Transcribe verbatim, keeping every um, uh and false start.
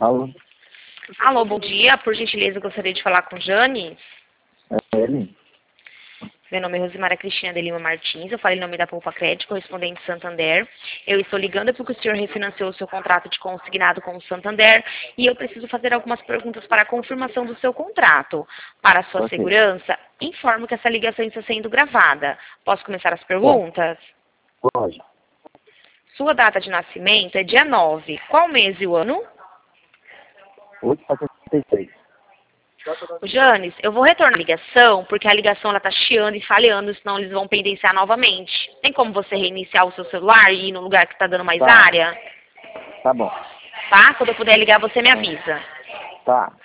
Alô? Alô, bom dia. Por gentileza, eu gostaria de falar com o Janes. É ele? Meu nome é Rosimara Cristina de Lima Martins. Eu falei em nome da Poupa Crédito, correspondente Santander. Eu estou ligando porque o senhor refinanciou o seu contrato de consignado com o Santander e eu preciso fazer algumas perguntas para a confirmação do seu contrato. Para a sua Ok. segurança, informo que essa ligação está sendo gravada. Posso começar as perguntas? Pode. Sua data de nascimento é dia nove. Qual mês e o ano? oito para setenta e seis. Janes, eu vou retornar a ligação, porque a ligação está chiando e falhando, senão eles vão pendenciar novamente. Tem como você reiniciar o seu celular e ir no lugar que está dando mais Tá. área? Tá bom. Tá? Quando eu puder ligar, você me avisa. Tá.